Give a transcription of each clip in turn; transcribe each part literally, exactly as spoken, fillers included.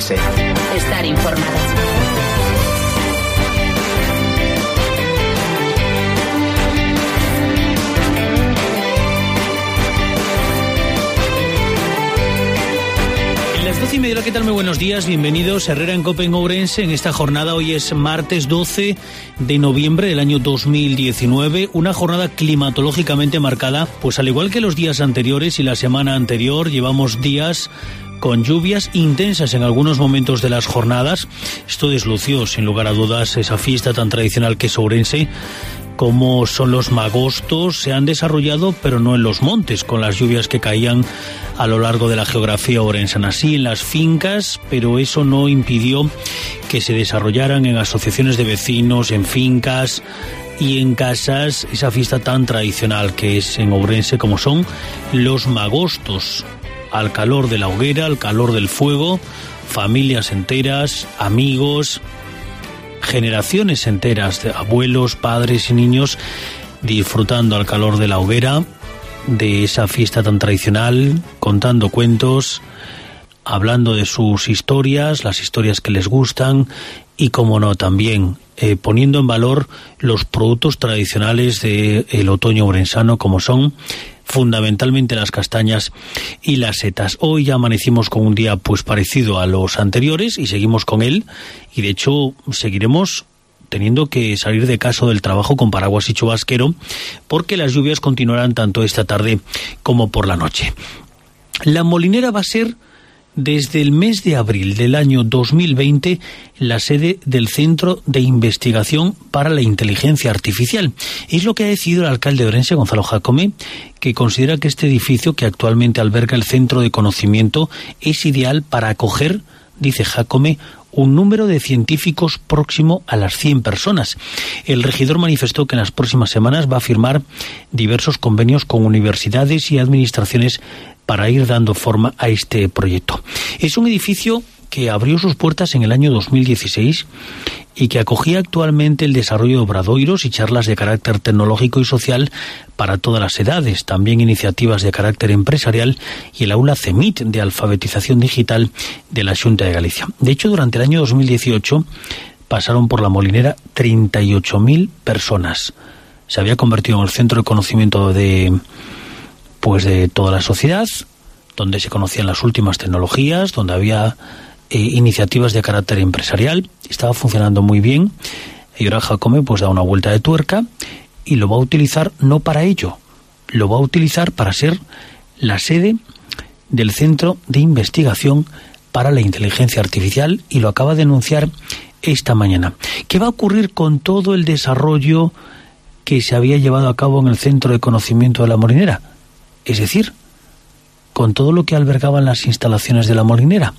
Ourense. Estar informado. doce y media, ¿qué tal? Muy buenos días, bienvenidos a Herrera en Cope en Ourense. En esta jornada, hoy es martes doce de noviembre del año dos mil diecinueve, una jornada climatológicamente marcada, pues al igual que los días anteriores y la semana anterior, llevamos días con lluvias intensas en algunos momentos de las jornadas. Esto deslució, sin lugar a dudas, esa fiesta tan tradicional que es Ourense. Como son los magostos, se han desarrollado, pero no en los montes, con las lluvias que caían a lo largo de la geografía orensana. Sí, en las fincas, pero eso no impidió que se desarrollaran en asociaciones de vecinos, en fincas y en casas, esa fiesta tan tradicional que es en Ourense, como son los magostos. Al calor de la hoguera, al calor del fuego, familias enteras, amigos, generaciones enteras de abuelos, padres y niños disfrutando al calor de la hoguera de esa fiesta tan tradicional, contando cuentos, hablando de sus historias, las historias que les gustan y, como no, también eh, poniendo en valor los productos tradicionales del otoño ourensano, como son fundamentalmente las castañas y las setas. Hoy ya amanecimos con un día pues parecido a los anteriores y seguimos con él, y de hecho seguiremos teniendo que salir de casa del trabajo con paraguas y chubasquero, porque las lluvias continuarán tanto esta tarde como por la noche. La Molinera va a ser, desde el mes de abril del año dos mil veinte, la sede del Centro de Investigación para la Inteligencia Artificial. Es lo que ha decidido el alcalde de Ourense, Gonzalo Jácome, que considera que este edificio, que actualmente alberga el Centro de Conocimiento, es ideal para acoger, dice Jácome, un número de científicos próximo a las cien personas. El regidor manifestó que en las próximas semanas va a firmar diversos convenios con universidades y administraciones para ir dando forma a este proyecto. Es un edificio que abrió sus puertas en el año dos mil dieciséis y que acogía actualmente el desarrollo de obradoiros y charlas de carácter tecnológico y social para todas las edades, también iniciativas de carácter empresarial y el aula CEMIT de alfabetización digital de la Xunta de Galicia. De hecho, durante el año dos mil dieciocho pasaron por la Molinera treinta y ocho mil personas. Se había convertido en el centro de conocimiento de pues de toda la sociedad, donde se conocían las últimas tecnologías, donde había eh, iniciativas de carácter empresarial. Estaba funcionando muy bien, y ahora Jácome pues da una vuelta de tuerca y lo va a utilizar no para ello, lo va a utilizar para ser la sede del Centro de Investigación para la Inteligencia Artificial, y lo acaba de anunciar esta mañana. ¿Qué va a ocurrir con todo el desarrollo que se había llevado a cabo en el Centro de Conocimiento de la Molinera? Es decir, con todo lo que albergaban las instalaciones de la Molinera.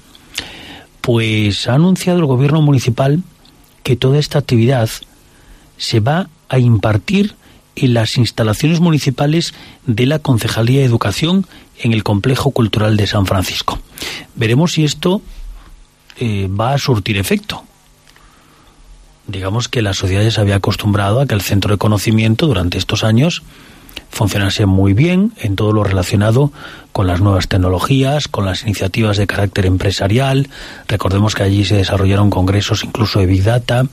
Pues ha anunciado el gobierno municipal que toda esta actividad se va a impartir en las instalaciones municipales de la Concejalía de Educación en el Complejo Cultural de San Francisco. Veremos si esto eh, va a surtir efecto. Digamos que la sociedad ya se había acostumbrado a que el centro de conocimiento durante estos años funcionase muy bien en todo lo relacionado con las nuevas tecnologías, con las iniciativas de carácter empresarial. Recordemos que allí se desarrollaron congresos incluso de Big Data,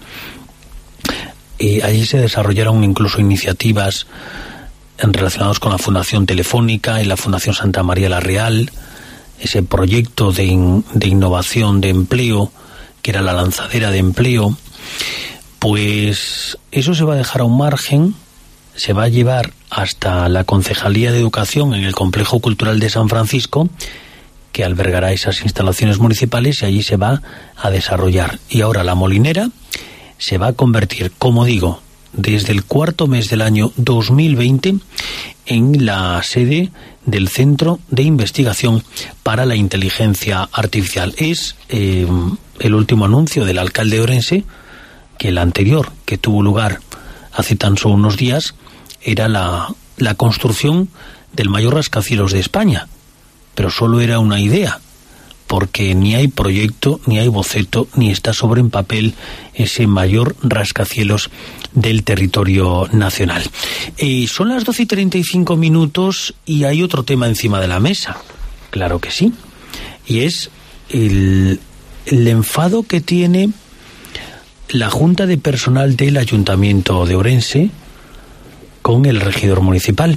y allí se desarrollaron incluso iniciativas relacionadas con la Fundación Telefónica y la Fundación Santa María la Real, ese proyecto de, in, de innovación de empleo, que era la lanzadera de empleo. Pues eso se va a dejar a un margen, se va a llevar hasta la Concejalía de Educación en el Complejo Cultural de San Francisco, que albergará esas instalaciones municipales, y allí se va a desarrollar. Y ahora la Molinera se va a convertir, como digo, desde el cuarto mes del año dos mil veinte en la sede del Centro de Investigación para la Inteligencia Artificial. Es eh, el último anuncio del alcalde de Ourense, que el anterior, que tuvo lugar hace tan solo unos días, era la, la construcción del mayor rascacielos de España, pero solo era una idea, porque ni hay proyecto, ni hay boceto, ni está sobre en papel ese mayor rascacielos del territorio nacional. Eh, son las doce y treinta y cinco minutos y hay otro tema encima de la mesa, claro que sí, y es el el enfado que tiene la Junta de Personal del Ayuntamiento de Ourense con el regidor municipal.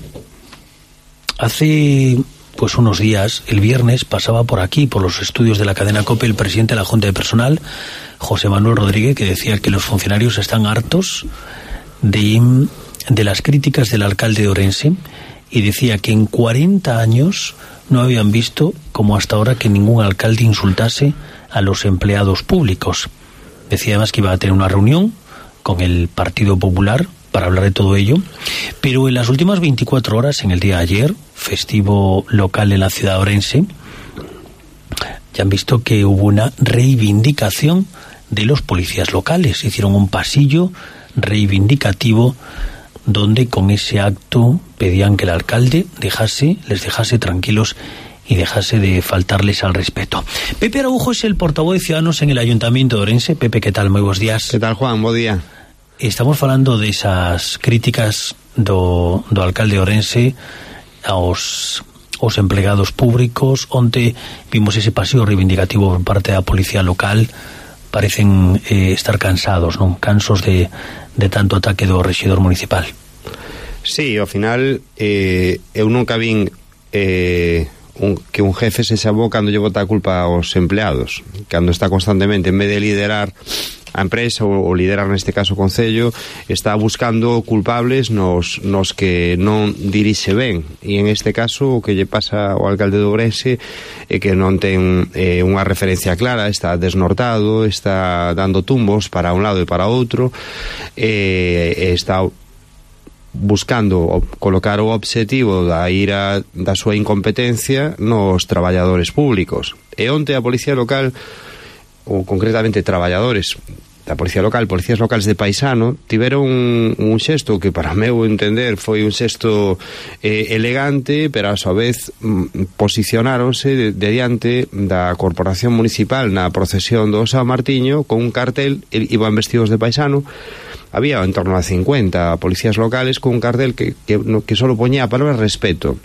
Hace pues unos días, el viernes, pasaba por aquí, por los estudios de la cadena COPE, el presidente de la Junta de Personal, José Manuel Rodríguez, que decía que los funcionarios están hartos de, de las críticas del alcalde de Ourense, y decía que en cuarenta años no habían visto, como hasta ahora, que ningún alcalde insultase a los empleados públicos. Decía además que iba a tener una reunión con el Partido Popular para hablar de todo ello, pero en las últimas veinticuatro horas, en el día de ayer, festivo local en la ciudad de Ourense, ya han visto que hubo una reivindicación de los policías locales. Hicieron un pasillo reivindicativo donde con ese acto pedían que el alcalde dejase, les dejase tranquilos y dejase de faltarles al respeto. Pepe Araujo es el portavoz de Ciudadanos en el Ayuntamiento de Ourense. Pepe, ¿qué tal? Muy buenos días. ¿Qué tal, Juan? Buen día. Estamos falando de esas críticas do, do alcalde de Ourense aos, aos empregados públicos. Onte vimos ese paseo reivindicativo por parte da policía local. Parecen eh, estar cansados, non? Cansos de, de tanto ataque do rexedor municipal. Sí, ao final eh, eu nunca vin eh, un, que un jefe se xabó cando lle bota a culpa aos empleados, cando está constantemente, en vez de liderar a empresa ou, ou liderar neste caso o Concello, está buscando culpables nos, nos que non dirixe ben, e en este caso o que lle pasa ao alcalde de Ourense é que non ten eh, unha referencia clara, está desnortado, está dando tumbos para un lado e para outro, e eh, está buscando colocar o obxectivo da ira da súa incompetencia nos traballadores públicos. E onte a policía local, ou concretamente traballadores da policía local, policías locales de paisano, tiveron un, un xesto que para meu entender foi un xesto eh, elegante, pero a súa vez mm, posicionáronse de, de diante da corporación municipal na procesión do San Martiño con un cartel, iban vestidos de paisano, había en torno a cincuenta policías locales con un cartel que, que, que solo poñía a palabra respeto.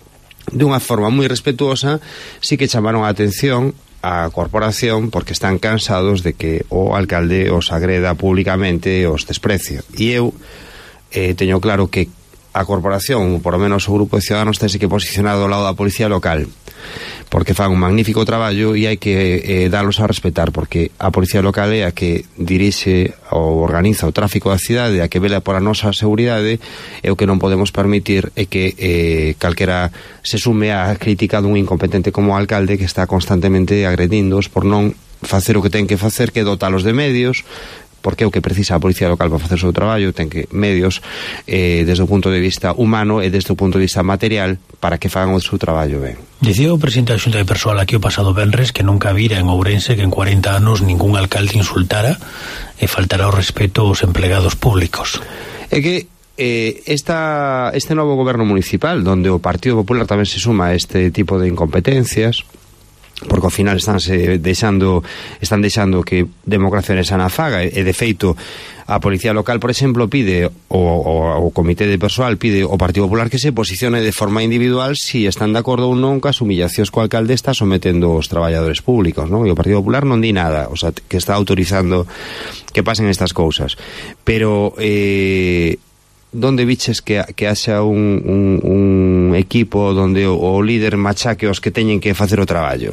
De unha forma moi respetuosa, sí que chamaron a atención a corporación porque están cansados de que o alcalde os agreda públicamente e os desprecia. E eu eh, teño claro que a corporación, ou por lo menos o grupo de Ciudadanos, tense que posicionar do lado da policía local, porque fan un magnífico traballo e hai que eh, darlos a respetar, porque a policía local é a que dirixe ou organiza o tráfico da cidade, a que vela por a nosa seguridade, e o que non podemos permitir é que eh, calquera se sume á crítica dun incompetente como o alcalde que está constantemente agredindos por non facer o que ten que facer, que dotalos de medios, porque é o que precisa a policía local para facer o seu traballo, ten que medios eh, desde o punto de vista humano e desde o punto de vista material para que fagan o seu traballo ben. Dicía o presidente da Xunta de Persoal aquí o pasado venres que nunca vira en Ourense que en cuarenta anos ningún alcalde insultara e faltará o respeto aos emplegados públicos. É que eh, esta, este novo goberno municipal, donde o Partido Popular tamén se suma a este tipo de incompetencias, porque ao final estánse deixando están deixando que democracia nesa na faga, e de feito a policía local, por exemplo, pide o, o, o comité de persoal pide ao Partido Popular que se posicione de forma individual si están de acordo ou non cas humillacións que o alcalde está sometendo os traballadores públicos, non? E o Partido Popular non di nada, o sea, que está autorizando que pasen estas cousas, pero eh donde viches que, que haxa un, un, un equipo donde o, o líder machaque os que teñen que facer o traballo?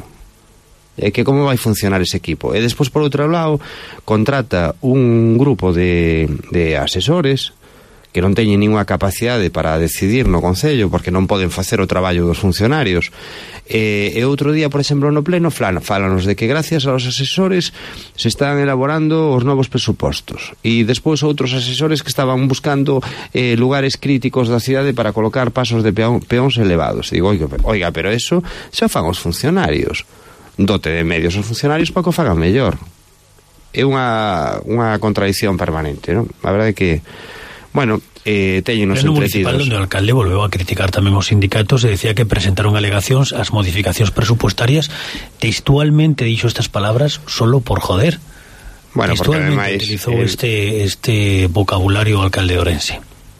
É que como vai funcionar ese equipo? E despois, por outro lado, contrata un grupo de, de asesores que non teñen ninguna capacidade para decidir no Concello porque non poden facer o traballo dos funcionarios. E, e outro día, por exemplo, no pleno fálanos de que gracias aos asesores se están elaborando os novos presupostos, e despois outros asesores que estaban buscando eh, lugares críticos da cidade para colocar pasos de peón, peóns elevados. Digo, oiga, oiga, pero eso xa fan os funcionarios. Dote de medios aos funcionarios para que o fagan mellor. É unha, unha contradición permanente, non? A verdade é que, bueno, eh, teñenos entretidos. Municipal, onde o alcalde volveu a criticar tamén os sindicatos e decía que presentaron alegacións ás modificacións presupuestarias. Textualmente dixo estas palabras solo por joder. Bueno, textualmente porque ademais utilizou el... este, este vocabulario o alcalde de Ourense.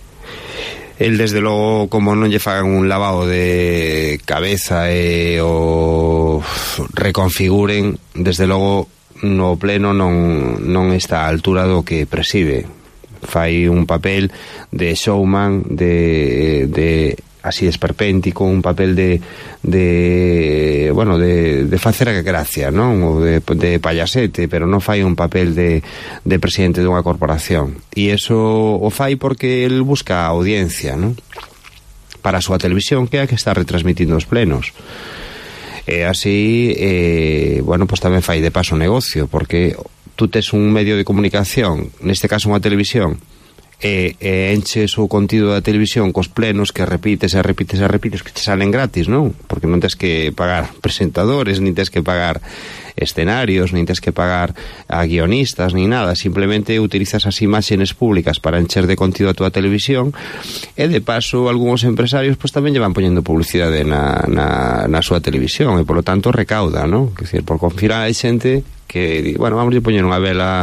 El, desde logo, como non lle fagan un lavado de cabeza e o reconfiguren, desde logo no pleno non, non está á altura do que preside. Fai un papel de showman, de, de así esperpéntico, un papel de de bueno, de, de facer a gracia, non? Ou de, de payasete, pero non fai un papel de, de presidente dunha corporación. E iso o fai porque el busca a audiencia, non? Para a súa televisión, que é a que está retransmitindo os plenos. E así, eh, bueno, pues tamén fai de paso negocio, porque tú tes un medio de comunicación, neste caso unha televisión, e, e enches o contido da televisión cos plenos que repites e repites e repites, que te salen gratis, non? Porque non tes que pagar presentadores, nin tes que pagar escenarios, nin tes que pagar a guionistas, nin nada, simplemente utilizas as imaxes públicas para encher de contido a túa televisión, e de paso algúns empresarios pues tamén lle van poñendo publicidade na, na, na súa televisión, e polo tanto recauda, non? Quer dizer, por confiar hai xente que, bueno, vamos a poñer unha vela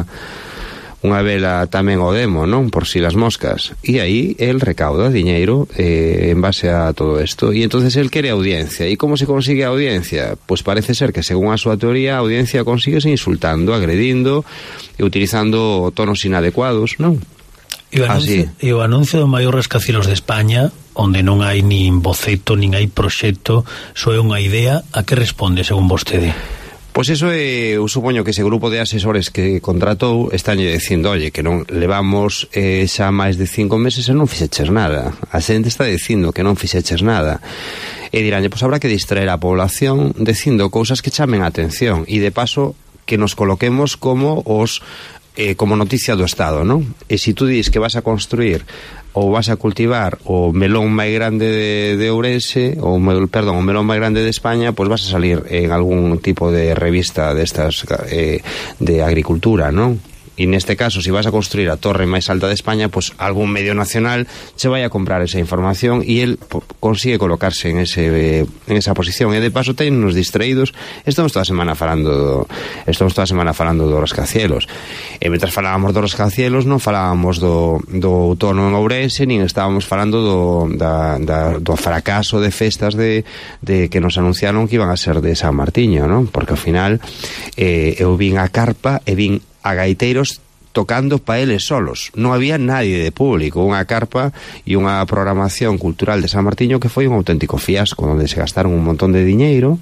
unha vela tamén o demo, non? Por si las moscas. E aí el recauda diñeiro eh, en base a todo isto. E entonces el quere audiencia. E como se consigue a audiencia? Pois parece ser que, según a súa teoría, a audiencia consíguese insultando, agredindo e utilizando tonos inadecuados, non? E o anuncio, e o anuncio do maior rascacielos de España, onde non hai nin boceto, nin hai proxecto, só é unha idea, a que responde, según vostede? Pois eso é, eu supoño que ese grupo de asesores que contratou estánlle dicindo, oye, que non levamos eh, xa máis de cinco meses e non fixeches nada. A xente está dicindo que non fixeches nada. E diránlle, pois habrá que distraer a población dicindo cousas que chamen a atención e de paso que nos coloquemos como os eh, como noticia do Estado, non? E se tú dis que vas a construir ou vas a cultivar o melón máis grande de, de Ourense, ou perdón, o melón máis grande de España, pois vas a salir en algún tipo de revista destas eh, de agricultura, non? E neste caso, se vas a construir a torre máis alta de España, pois algún medio nacional se vai a comprar esa información e el po, consigue colocarse en ese en esa posición, e de paso ten nos distraídos. Estamos toda a semana falando do, estamos toda a semana falando dos rascacielos, e mentras falábamos dos rascacielos non falábamos do, do outono en Ourense, nin estábamos falando do, da, da, do fracaso de festas de, de que nos anunciaron que iban a ser de San Martiño, non? Porque ao final eh, eu vin a carpa e vin a gaiteiros tocando pa eles solos. Non había nadie de público, unha carpa e unha programación cultural de San Martiño que foi un auténtico fiasco, onde se gastaron un montón de diñeiro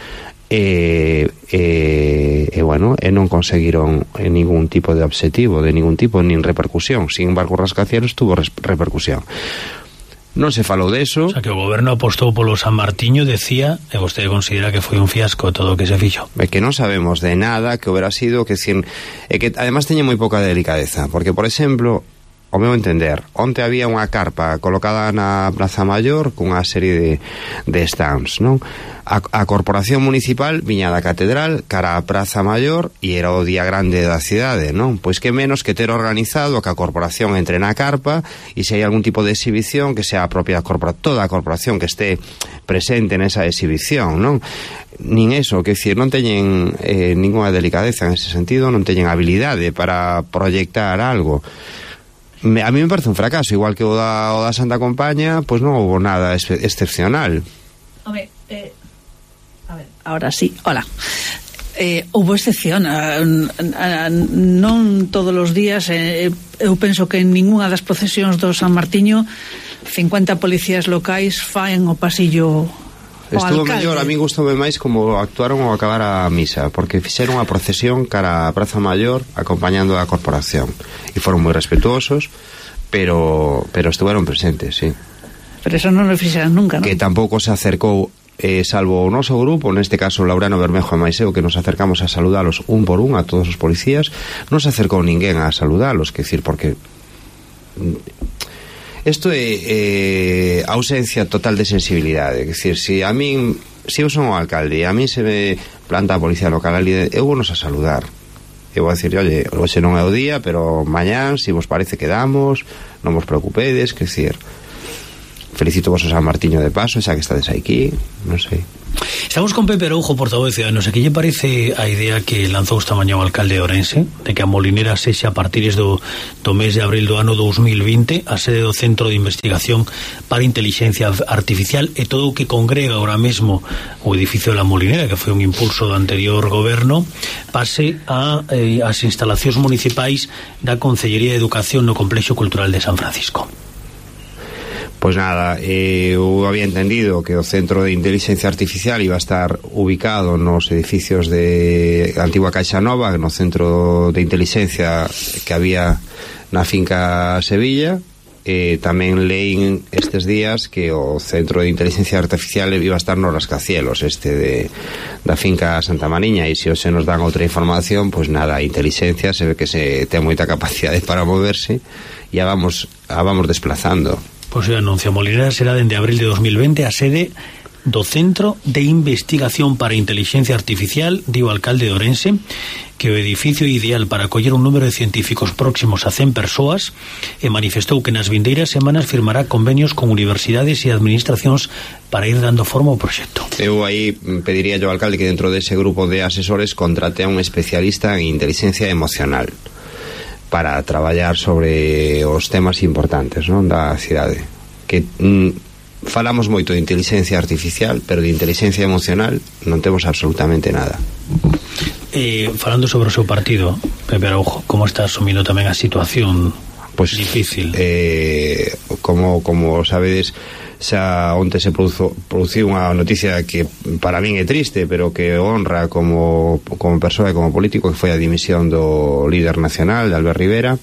e, e, e bueno, e non conseguiron ningún tipo de obxectivo, de ningún tipo, nin repercusión. Sin embargo, Rascacielos tuvo repercusión. Non se falou deso. O sea, que o goberno apostou polo San Martiño, decía, e vostede considera que foi un fiasco todo o que se fixo. É que non sabemos de nada que houbera sido, que decir, é que además teñe moi pouca delicadeza, porque, por exemplo, ao meu entender, onte había unha carpa colocada na Praza Maior cunha serie de, de stands, non? A, a Corporación Municipal viña da Catedral cara á Praza Maior e era o día grande da cidade, non? Pois que menos que ter organizado que a Corporación entre na carpa e se hai algún tipo de exhibición que sea a propia corporación, toda a Corporación que esté presente nesa exhibición, non? Nin eso, que decir, non teñen eh, ninguna delicadeza en ese sentido, non teñen habilidade para proyectar algo. Me, a mí me parece un fracaso, igual que o da, o da Santa Compaña, pois non houve nada ex excepcional. Home, eh, a ver, ahora sí, hola. Eh, houve excepción, a, a, a, non todos os días, eh, eu penso que en ningunha das procesións do San Martiño cincuenta policías locais faen o pasillo. Estuvo mellor, a mí gustoume máis como actuaron ao acabar a misa, porque fixeron a procesión cara a Praza Maior acompañando a corporación e foron moi respetuosos, pero pero estuveron presentes, sí. Pero eso non lo fixeran nunca, non? Que tampouco se acercou, eh, salvo o noso grupo, neste caso Laureano Bermejo e máis eu, que nos acercamos a saludalos un por un a todos os policías, non se acercou ninguén a saludalos, que decir, porque isto é eh, ausencia total de sensibilidade. É dicir, se a min, se eu son o alcalde e a min se me planta a policía local ali, eu vou nos a saludar. Eu vou a dicir, oye, hoxe non é o día, pero mañán, se vos parece que damos, non vos preocupedes, que dicir, felicito vos a San Martiño de paso, xa que estades aquí, non sei. Estamos con Pepe Araujo, portavoz de Ciudadanos. Aquí lle parece a idea que lanzou esta mañá o alcalde de Ourense de que a Molinera sexa a partir do, do mes de abril do ano dos mil vinte a sede do Centro de Investigación para Inteligencia Artificial e todo o que congrega ahora mesmo o edificio da Molinera, que foi un impulso do anterior goberno, pase a eh, as instalacións municipais da Concellería de Educación no Complexo Cultural de San Francisco. Pois nada, eh, eu había entendido que o Centro de Inteligencia Artificial iba a estar ubicado nos edificios de Antigua Caixa Nova, no Centro de Inteligencia que había na finca Sevilla. Eh, tamén leín estes días que o Centro de Inteligencia Artificial iba a estar no Rascacielos, este de, da finca Santa Mariña, e se hoxe nos dan outra información, pois nada, a inteligencia se ve que se ten moita capacidade para moverse e a vamos, a vamos desplazando. Pois o anuncio, Molinera será dende abril de dos mil vinte a sede do Centro de Investigación para Inteligencia Artificial, di o alcalde de Ourense, que o edificio é ideal para acoller un número de científicos próximos a cen persoas, e manifestou que nas vindeiras semanas firmará convenios con universidades e administracións para ir dando forma ao proxecto. Eu aí pediría ao alcalde que dentro dese grupo de asesores contrate a un especialista en inteligencia emocional para traballar sobre os temas importantes, non, da cidade. Que mm, falamos moito de inteligencia artificial, pero de inteligencia emocional non temos absolutamente nada. Eh, falando sobre o seu partido, Pepe Araujo, como está asumindo tamén a situación pues, difícil? Eh, como, como sabedes, xa onte se produzo, produciu unha noticia que para min é triste, pero que honra como, como persoa e como político, que foi a dimisión do líder nacional, de Albert Rivera.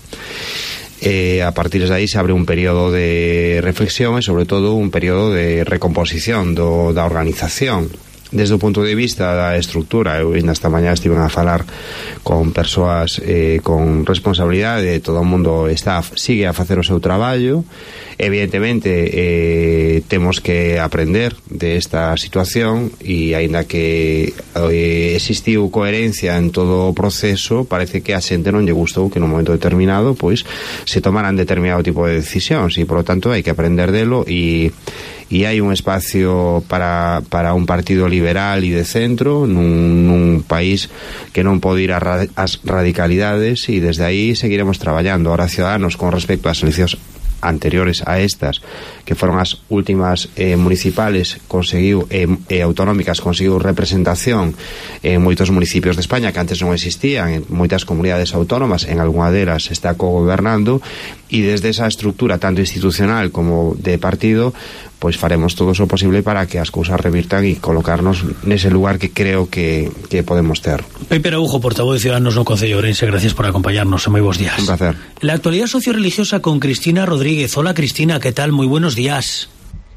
Eh, a partir de aí se abre un período de reflexión e sobre todo un período de recomposición do, da organización. Desde o punto de vista da estructura, eu esta mañá estiven a falar con persoas eh, con responsabilidade, todo o mundo está, sigue a facer o seu traballo. Evidentemente eh, temos que aprender de esta situación, e aínda que eh, existiu coherencia en todo o proceso, parece que a xente non lle gustou que nun momento determinado pois se tomaran determinado tipo de decisións, e por lo tanto hai que aprender delo, e e hai un espacio para, para un partido liberal e de centro nun, nun país que non pode ir a ra, as radicalidades, e desde aí seguiremos traballando. Ahora Ciudadanos, con respecto ás eleccións anteriores a estas, que foron as últimas eh, municipales conseguiu e eh, eh, autonómicas, conseguiu representación en moitos municipios de España que antes non existían, en moitas comunidades autónomas, en algunha delas está cogobernando, e desde esa estructura tanto institucional como de partido pois faremos todo o posible para que as cousas revirtan e colocarnos nese lugar que creo que, que podemos ter. Pepe Araujo, portavoz de Ciudadanos no Concello de Ourense, gracias por acompañarnos, moi bons días. Un placer. La actualidad socio-religiosa con Cristina Rodríguez. Hola Cristina, ¿qué tal? Muy buenos días.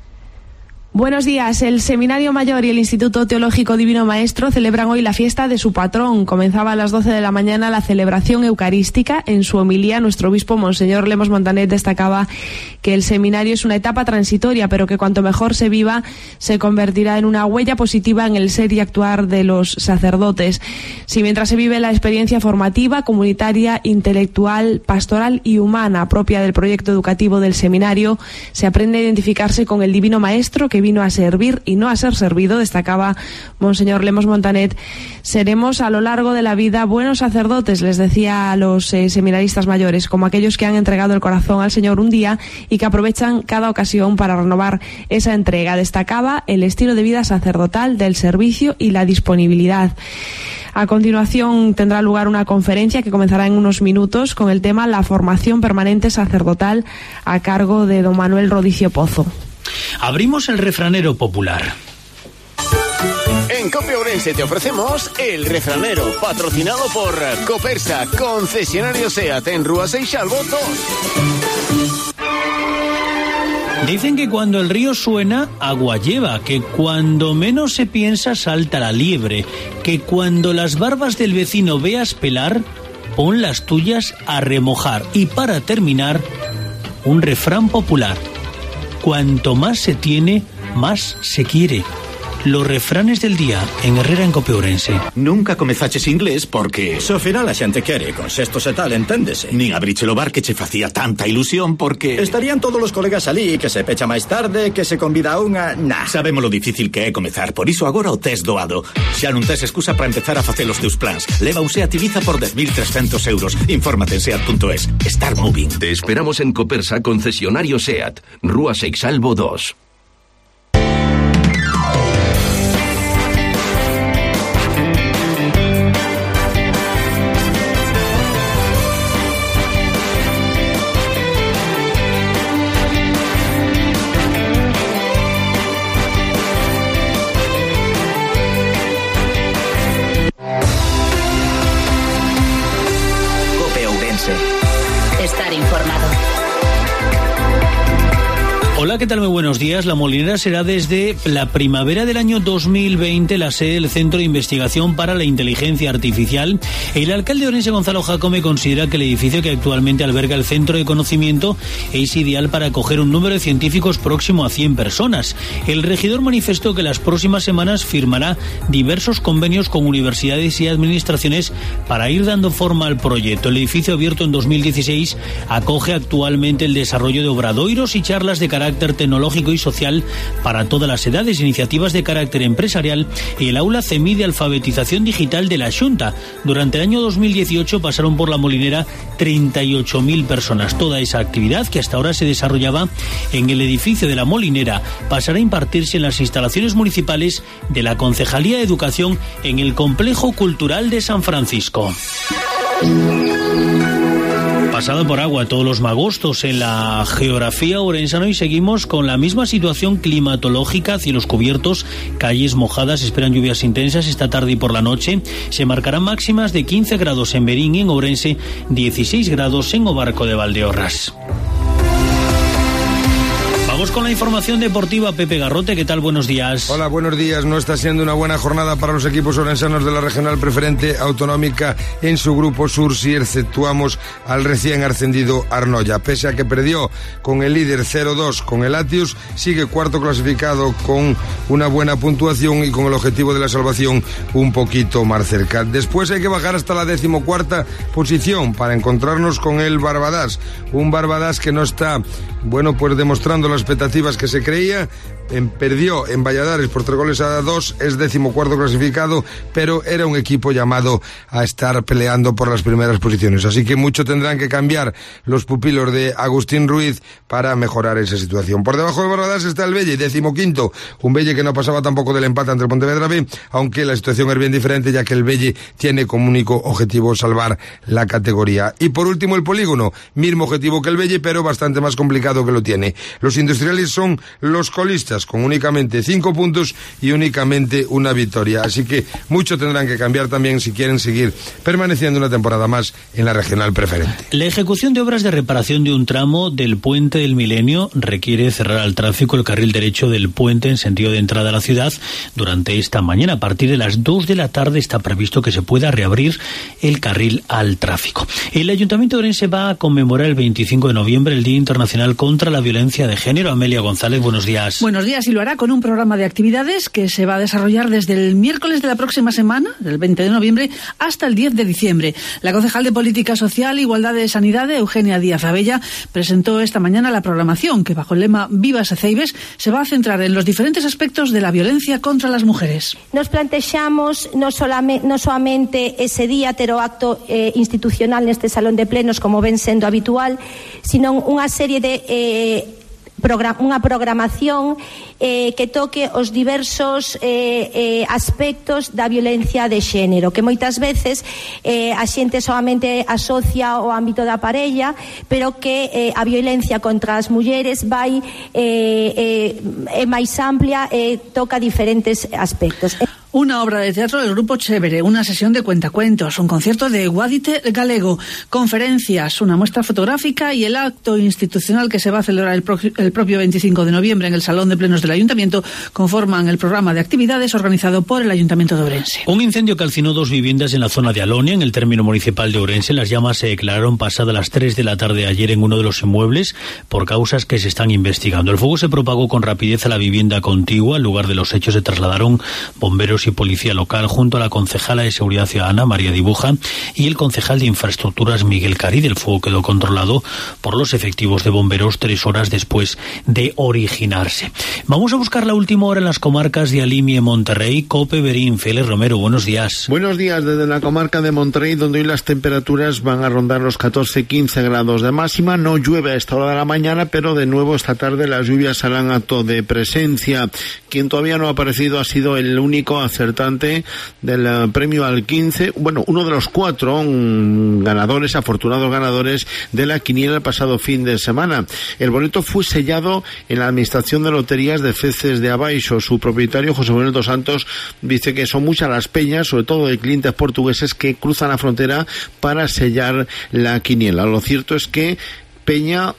Buenos días. El Seminario Mayor y el Instituto Teológico Divino Maestro celebran hoy la fiesta de su patrón. Comenzaba a las doce de la mañana la celebración eucarística. En su homilía, nuestro obispo, Monseñor Lemos Montanet, destacaba que el seminario es una etapa transitoria, pero que cuanto mejor se viva, se convertirá en una huella positiva en el ser y actuar de los sacerdotes. Si mientras se vive la experiencia formativa, comunitaria, intelectual, pastoral y humana propia del proyecto educativo del seminario, se aprende a identificarse con el Divino Maestro que vino a servir y no a ser servido, destacaba Monseñor Lemos Montanet. Seremos a lo largo de la vida buenos sacerdotes, les decía a los eh, seminaristas mayores, como aquellos que han entregado el corazón al Señor un día y que aprovechan cada ocasión para renovar esa entrega. Destacaba el estilo de vida sacerdotal del servicio y la disponibilidad. A continuación tendrá lugar una conferencia que comenzará en unos minutos con el tema La formación permanente sacerdotal, a cargo de don Manuel Rodicio Pozo. Abrimos el refranero popular. En Cope Ourense te ofrecemos el refranero, patrocinado por Copersa, concesionario SEAT en Rúa Seixalbo dos. Dicen que cuando el río suena, agua lleva, que cuando menos se piensa salta la liebre, que cuando las barbas del vecino veas pelar, pon las tuyas a remojar. Y para terminar, un refrán popular: cuanto más se tiene, más se quiere. Los refranes del día en Herrera en Cope Ourense. Nunca comezaches inglés porque se ao final a xente quere, con xestos e tal, enténdese. Nin abriche o bar que che facía tanta ilusión porque estarían todos os colegas ali, que se pecha máis tarde, que se convida a unha... Nah, sabemos lo difícil que é comezar, por iso agora o tes doado. Xa non tes excusa para empezar a facer os teus plans. Leva un Seat Ibiza por dez mil trescentos euros. Infórmate en seat punto es. Start moving. Te esperamos en Copersa, concesionario Seat, Rúa Seixalbo dos. Estar informado. Hola, ¿qué tal? Muy buenos días. La Molinera será desde la primavera del año dos mil veinte la sede del Centro de Investigación para la Inteligencia Artificial. El alcalde de Ourense, Gonzalo Jacome, considera que el edificio que actualmente alberga el Centro de Conocimiento es ideal para acoger un número de científicos próximo a cien personas. El regidor manifestó que las próximas semanas firmará diversos convenios con universidades y administraciones para ir dando forma al proyecto. El edificio, abierto en dos mil dieciséis, acoge actualmente el desarrollo de obradoiros y charlas de carácter tecnológico y social para todas las edades, iniciativas de carácter empresarial y el aula CEMI de alfabetización digital de la Xunta. Durante el año dos mil dieciocho pasaron por la Molinera treinta y ocho mil personas. Toda esa actividad, que hasta ahora se desarrollaba en el edificio de la Molinera, pasará a impartirse en las instalaciones municipales de la Concejalía de Educación en el Complejo Cultural de San Francisco. Pasado por agua todos los magostos en la geografía orensana y seguimos con la misma situación climatológica, cielos cubiertos, calles mojadas, esperan lluvias intensas esta tarde y por la noche. Se marcarán máximas de quince grados en Berín y en Ourense, dieciséis grados en Obarco de Valdeorras. Vamos con la información deportiva. Pepe Garrote, ¿qué tal? Buenos días. Hola, buenos días. No está siendo una buena jornada para los equipos orensanos de la Regional Preferente Autonómica en su grupo sur, si exceptuamos al recién ascendido Arnoya. Pese a que perdió con el líder cero dos con el Atius, sigue cuarto clasificado con una buena puntuación y con el objetivo de la salvación un poquito más cerca. Después hay que bajar hasta la decimocuarta posición para encontrarnos con el Barbadas. Un Barbadas que no está, bueno, pues demostrando las expectativas que se creía. En, perdió en Valladares por tres goles a dos, es decimocuarto clasificado, pero era un equipo llamado a estar peleando por las primeras posiciones, así que mucho tendrán que cambiar los pupilos de Agustín Ruiz para mejorar esa situación. Por debajo de Barbadas está el Belle, decimoquinto, un Belle que no pasaba tampoco del empate ante el Pontevedra B, aunque la situación es bien diferente, ya que el Belle tiene como único objetivo salvar la categoría. Y por último el Polígono, mismo objetivo que el Belle, pero bastante más complicado que lo tiene. Los industriales son los colistas, con únicamente cinco puntos y únicamente una victoria. Así que mucho tendrán que cambiar también si quieren seguir permaneciendo una temporada más en la Regional Preferente. La ejecución de obras de reparación de un tramo del Puente del Milenio requiere cerrar al tráfico el carril derecho del puente en sentido de entrada a la ciudad durante esta mañana. A partir de las dos de la tarde está previsto que se pueda reabrir el carril al tráfico. El Ayuntamiento de Ourense va a conmemorar el veinticinco de noviembre el Día Internacional contra la Violencia de Género. Amelia González, buenos días. Buenos días, y lo hará con un programa de actividades que se va a desarrollar desde el miércoles de la próxima semana, del veinte de noviembre, hasta el diez de diciembre. La concejal de Política Social, Igualdad de Sanidad, Eugenia Díaz Abella, presentó esta mañana la programación que, bajo el lema Vivas e Ceibes, se va a centrar en los diferentes aspectos de la violencia contra las mujeres. Nos plantexamos no, solamente, no solamente ese día ter o acto eh, institucional neste salón de plenos, como ven sendo habitual, sino unha serie de eh, Program, unha programación eh, que toque os diversos eh, eh, aspectos da violencia de xénero, que moitas veces eh, a xente solamente asocia o ámbito da parella, pero que eh, a violencia contra as mulleres vai eh, eh, é máis amplia e eh, toca diferentes aspectos. Una obra de teatro del Grupo Chévere, una sesión de cuentacuentos, un concierto de Guadite Galego, conferencias, una muestra fotográfica y el acto institucional que se va a celebrar el, pro el propio veinticinco de noviembre en el Salón de Plenos del Ayuntamiento conforman el programa de actividades organizado por el Ayuntamiento de Ourense. Un incendio calcinó dos viviendas en la zona de Alonia, en el término municipal de Ourense. Las llamas se declararon pasadas las tres de la tarde de ayer en uno de los inmuebles por causas que se están investigando. El fuego se propagó con rapidez a la vivienda contigua. Al lugar de los hechos se trasladaron bomberos y policía local junto a la concejala de Seguridad Ciudadana, María Dibuja, y el concejal de Infraestructuras, Miguel Carid. El fuego quedó controlado por los efectivos de bomberos tres horas después de originarse. Vamos a buscar la última hora en las comarcas de Alimie, Monterrey. Cope, Berín, Félix Romero, buenos días. Buenos días desde la comarca de Monterrey, donde hoy las temperaturas van a rondar los catorce a quince grados de máxima. No llueve a esta hora de la mañana, pero de nuevo esta tarde las lluvias harán acto de presencia. Quien todavía no ha aparecido ha sido el único acertante del premio al quince, bueno, uno de los cuatro um, ganadores, afortunados ganadores de la quiniela el pasado fin de semana. El boleto fue sellado en la Administración de Loterías de Feces de Abaixo. Su propietario, José Manuel dos Santos, dice que son muchas las peñas, sobre todo de clientes portugueses, que cruzan la frontera para sellar la quiniela. Lo cierto es que Peña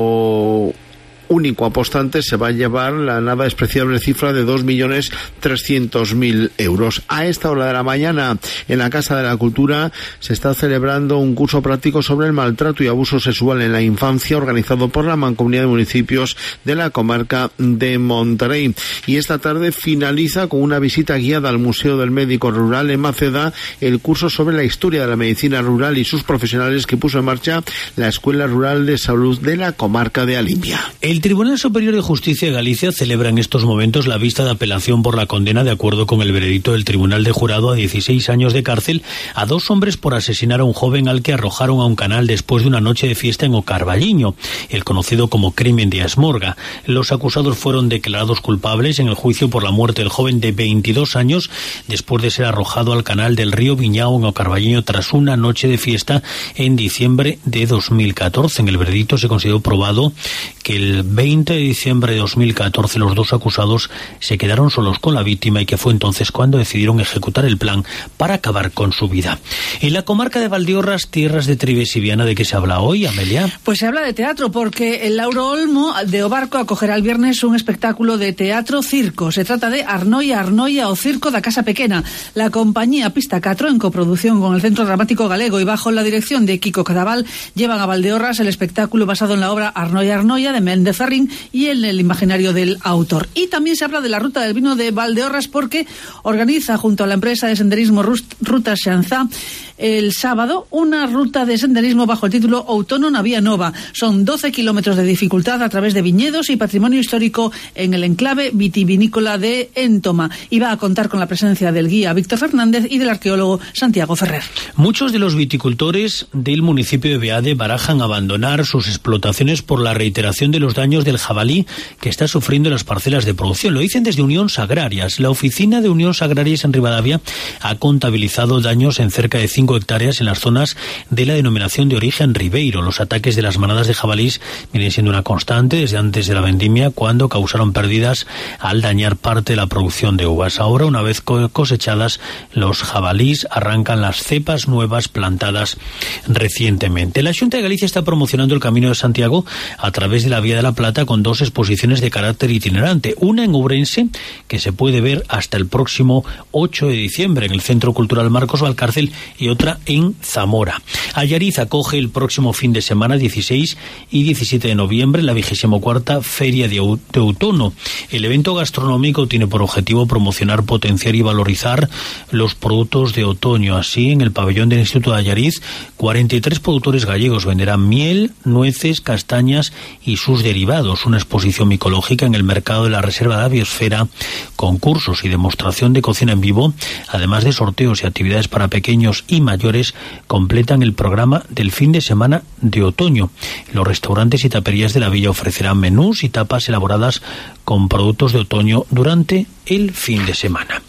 o único apostante se va a llevar la nada despreciable cifra de dos millones trescientos mil euros. A esta hora de la mañana, en la Casa de la Cultura, se está celebrando un curso práctico sobre el maltrato y abuso sexual en la infancia, organizado por la Mancomunidad de Municipios de la comarca de Monterrey. Y esta tarde finaliza con una visita guiada al Museo del Médico Rural en Maceda, el curso sobre la historia de la medicina rural y sus profesionales que puso en marcha la Escuela Rural de Salud de la comarca de Alimia. El Tribunal Superior de Justicia de Galicia celebra en estos momentos la vista de apelación por la condena, de acuerdo con el veredicto del Tribunal de Jurado, a dieciséis años de cárcel a dos hombres por asesinar a un joven al que arrojaron a un canal después de una noche de fiesta en Ocarballiño, el conocido como crimen de Asmorga. Los acusados fueron declarados culpables en el juicio por la muerte del joven de veintidós años después de ser arrojado al canal del río Viñao en Ocarballiño tras una noche de fiesta en diciembre de dos mil catorce. En el veredicto se consideró probado que el veinte de diciembre de dos mil catorce los dos acusados se quedaron solos con la víctima y que fue entonces cuando decidieron ejecutar el plan para acabar con su vida. En la comarca de Valdeorras, tierras de Trives y Viana, ¿de qué se habla hoy, Amelia? Pues se habla de teatro, porque el Lauro Olmo de Obarco acogerá el viernes un espectáculo de teatro-circo. Se trata de Arnoia Arnoia o Circo da Casa Pequena. La compañía Pista catro, en coproducción con el Centro Dramático Galego y bajo la dirección de Kiko Cadaval, llevan a Valdeorras el espectáculo basado en la obra Arnoia Arnoia de Méndez Ferrín y en el imaginario del autor. Y también se habla de la Ruta del Vino de Valdeorras, porque organiza junto a la empresa de senderismo Ruta Xanzá el sábado una ruta de senderismo bajo el título Outono na Vía Nova. Son doce kilómetros de dificultad a través de viñedos y patrimonio histórico en el enclave vitivinícola de Entoma. Y va a contar con la presencia del guía Víctor Fernández y del arqueólogo Santiago Ferrer. Muchos de los viticultores del municipio de Beade barajan abandonar sus explotaciones por la reiteración de los daños del jabalí que está sufriendo las parcelas de producción. Lo dicen desde Unións Agrarias. La oficina de Unións Agrarias en Ribadavia ha contabilizado daños en cerca de cinco hectáreas en las zonas de la denominación de origen Ribeiro. Los ataques de las manadas de jabalís vienen siendo una constante desde antes de la vendimia, cuando causaron pérdidas al dañar parte de la producción de uvas. Ahora, una vez cosechadas, los jabalís arrancan las cepas nuevas plantadas recientemente. La Xunta de Galicia está promocionando el Camino de Santiago a través de la Vía de la Plata, con dos exposiciones de carácter itinerante. Una en Ourense, que se puede ver hasta el próximo ocho de diciembre en el Centro Cultural Marcos Valcárcel, y otra en Zamora. Allariz acoge el próximo fin de semana, dieciséis y diecisiete de noviembre, la vigésimo cuarta Feria de, de Outono. El evento gastronómico tiene por objetivo promocionar, potenciar y valorizar los productos de otoño. Así, en el pabellón del Instituto de Allariz, cuarenta y tres productores gallegos venderán miel, nueces, castañas y sus derivados. Una exposición micológica en el mercado de la Reserva de la Biosfera, concursos y demostración de cocina en vivo, además de sorteos y actividades para pequeños y mayores, completan el programa del fin de semana de otoño. Los restaurantes y taperías de la villa ofrecerán menús y tapas elaboradas con productos de otoño durante el fin de semana.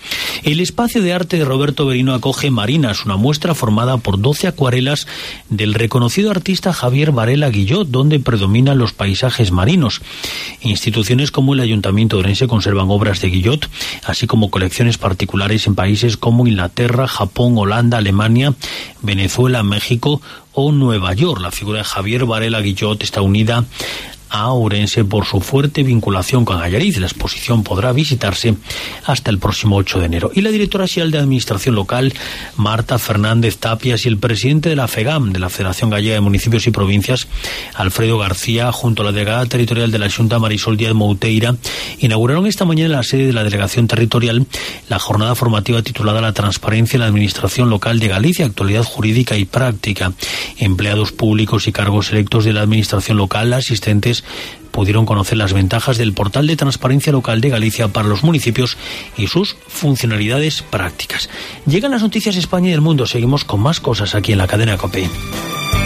El espacio de arte de Roberto Berino acoge Marinas, una muestra formada por doce acuarelas del reconocido artista Javier Varela Guillot, donde predominan los paisajes marinos. Instituciones como el Ayuntamiento de Ourense conservan obras de Guillot, así como colecciones particulares en países como Inglaterra, Japón, Holanda, Alemania, Venezuela, México o Nueva York. La figura de Javier Varela Guillot está unida a Ourense por su fuerte vinculación con Allariz. La exposición podrá visitarse hasta el próximo ocho de enero. Y la directora general de Administración Local, Marta Fernández Tapias, y el presidente de la FEGAM, de la Federación Gallega de Municipios y Provincias, Alfredo García, junto a la delegada territorial de la Xunta, Marisol Díaz Mouteira, inauguraron esta mañana en la sede de la Delegación Territorial la jornada formativa titulada La transparencia en la Administración Local de Galicia, actualidad jurídica y práctica. Empleados públicos y cargos electos de la Administración Local, asistentes, pudieron conocer las ventajas del portal de transparencia local de Galicia para los municipios y sus funcionalidades prácticas. Llegan las noticias de España y del mundo. Seguimos con más cosas aquí en la cadena COPE.